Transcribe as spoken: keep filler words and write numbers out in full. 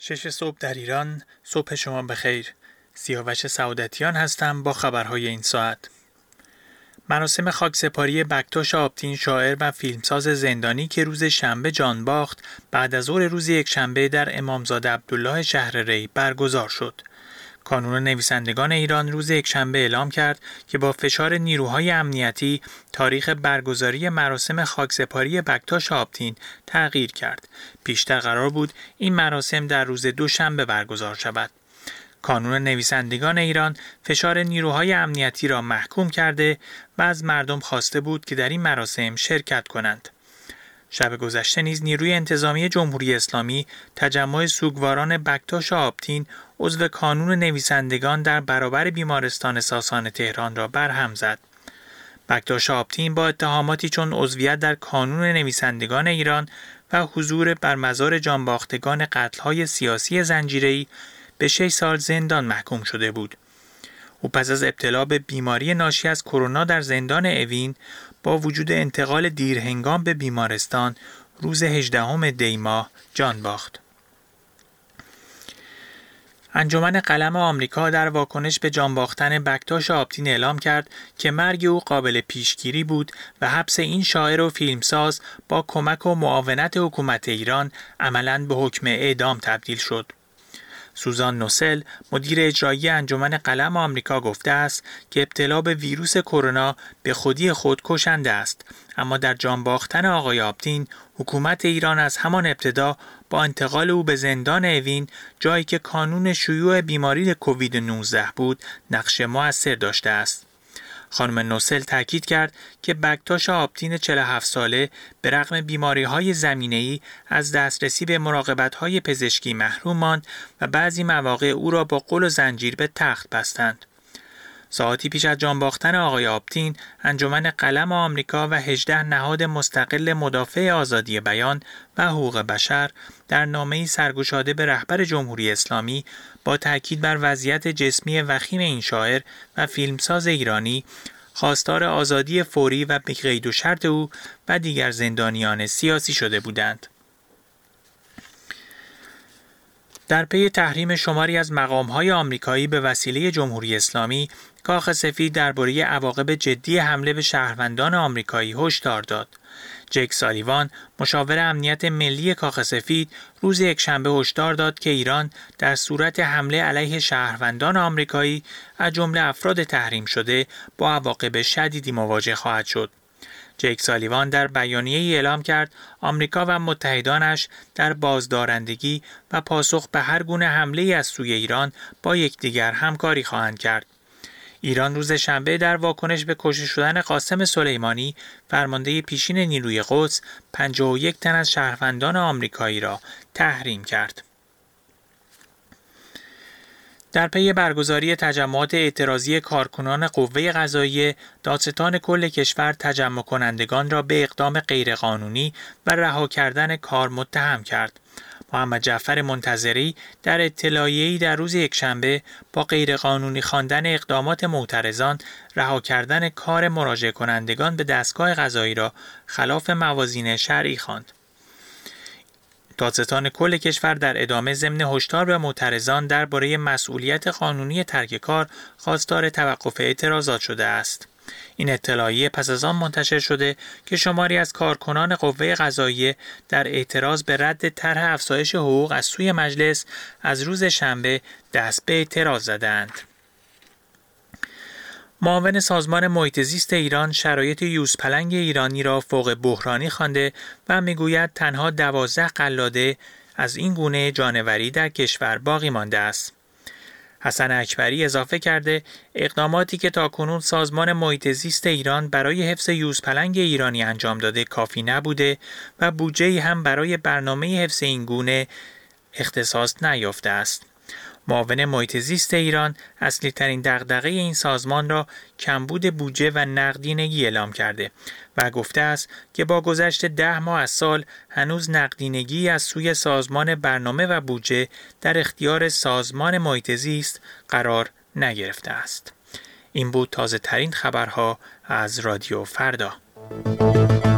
شش صبح در ایران، صبح شما بخیر. سیاوش سعادتیان هستم با خبرهای این ساعت. مراسم خاکسپاری بکتاش آبتین، شاعر و فیلمساز زندانی که روز شنبه جان باخت، بعد از ظهر روز یکشنبه در امامزاده عبدالله شهر ری برگزار شد. کانون نویسندگان ایران روز یکشنبه اعلام کرد که با فشار نیروهای امنیتی تاریخ برگزاری مراسم خاکسپاری بکتاش آبتین تغییر کرد. پیشتر قرار بود این مراسم در روز دوشنبه برگزار شود. کانون نویسندگان ایران فشار نیروهای امنیتی را محکوم کرده و از مردم خواسته بود که در این مراسم شرکت کنند. شب گذشته نیز نیروی انتظامی جمهوری اسلامی تجمع سوگواران بکتاش آبتین عضو کانون نویسندگان در برابر بیمارستان ساسان تهران را برهم زد. بکتاش آبتین با اتهاماتی چون عضویت در کانون نویسندگان ایران و حضور بر مزار جانباختگان قتل‌های سیاسی زنجیره‌ای به شش سال زندان محکوم شده بود. او پس از ابتلا به بیماری ناشی از کرونا در زندان اوین با وجود انتقال دیرهنگام به بیمارستان روز هجدهم دی ماه جان باخت. انجمن قلم آمریکا در واکنش به جان باختن بکتاش آبتین اعلام کرد که مرگ او قابل پیشگیری بود و حبس این شاعر و فیلمساز با کمک و معاونت حکومت ایران عملاً به حکم اعدام تبدیل شد. سوزان نوسل، مدیر اجرایی انجمن قلم آمریکا گفته است که ابتلا به ویروس کرونا به خودی خود کشنده است، اما در جان باختن آقای آبتین، حکومت ایران از همان ابتدا با انتقال او به زندان اوین، جایی که کانون شیوع بیماری کووید نوزده بود، نقش مؤثر داشته است. خانم نوسل تاکید کرد که بکتاش آبتین چهل و هفت ساله به رغم بیماری‌های زمینه‌ای از دسترسی به مراقبت‌های پزشکی محروم ماند و بعضی مواقع او را با قل و زنجیر به تخت بستند. ساعتی پیش از جان باختن آقای آبتین، انجمن قلم آمریکا و هجده نهاد مستقل مدافع آزادی بیان و حقوق بشر در نامه‌ای سرگشاده به رهبر جمهوری اسلامی با تاکید بر وضعیت جسمی وخیم این شاعر و فیلمساز ایرانی، خواستار آزادی فوری و بی قید و شرط او و دیگر زندانیان سیاسی شده بودند. در پی تحریم شماری از مقام‌های آمریکایی به وسیله جمهوری اسلامی، کاخ سفید درباره عواقب جدی حمله به شهروندان آمریکایی هشدار داد. جک سالیوان، مشاور امنیت ملی کاخ سفید، روز یکشنبه هشدار داد که ایران در صورت حمله علیه شهروندان آمریکایی از جمله افراد تحریم شده با عواقب شدیدی مواجه خواهد شد. جک سالیوان در بیانیه‌ای اعلام کرد آمریکا و متحدانش در بازدارندگی و پاسخ به هر گونه حمله از سوی ایران با یکدیگر همکاری خواهند کرد. ایران روز شنبه در واکنش به کشته شدن قاسم سلیمانی، فرمانده پیشین نیروی قدس، پنجاه و یک تن از شهروندان آمریکایی را تحریم کرد. در پی برگزاری تجمعات اعتراضی کارکنان قوه قضاییه، دادستان کل کشور تجمع کنندگان را به اقدام غیرقانونی و رها کردن کار متهم کرد. محمد جعفر منتظری در اطلاعیه‌ای در روز یکشنبه با غیرقانونی خواندن اقدامات معترضان، رها کردن کار مراجعه کنندگان به دستگاه قضایی را خلاف موازین شرعی خواند. دادستان کل کشور در ادامه ضمن هشدار به معترضان درباره مسئولیت قانونی ترک کار خواستار توقف اعتراضات شده است. این اطلاعیه پس از آن منتشر شده که شماری از کارکنان قوه قضاییه در اعتراض به رد طرح افزایش حقوق از سوی مجلس از روز شنبه دست به اعتراض زدند. معاون سازمان محیط زیست ایران شرایط یوزپلنگ ایرانی را فوق بحرانی خوانده و میگوید تنها دوازده قلاده از این گونه جانوری در کشور باقی مانده است. حسن اکبری اضافه کرده اقداماتی که تاکنون سازمان محیط زیست ایران برای حفظ یوزپلنگ ایرانی انجام داده کافی نبوده و بودجه‌ای هم برای برنامه حفظ این گونه اختصاص نیافته است. معاون محیط زیست ایران اصلی ترین دغدغه این سازمان را کمبود بودجه و نقدینگی اعلام کرده و گفته است که با گذشت ده ماه از سال هنوز نقدینگی از سوی سازمان برنامه و بودجه در اختیار سازمان محیط زیست قرار نگرفته است. این بود تازه ترین خبرها از رادیو فردا.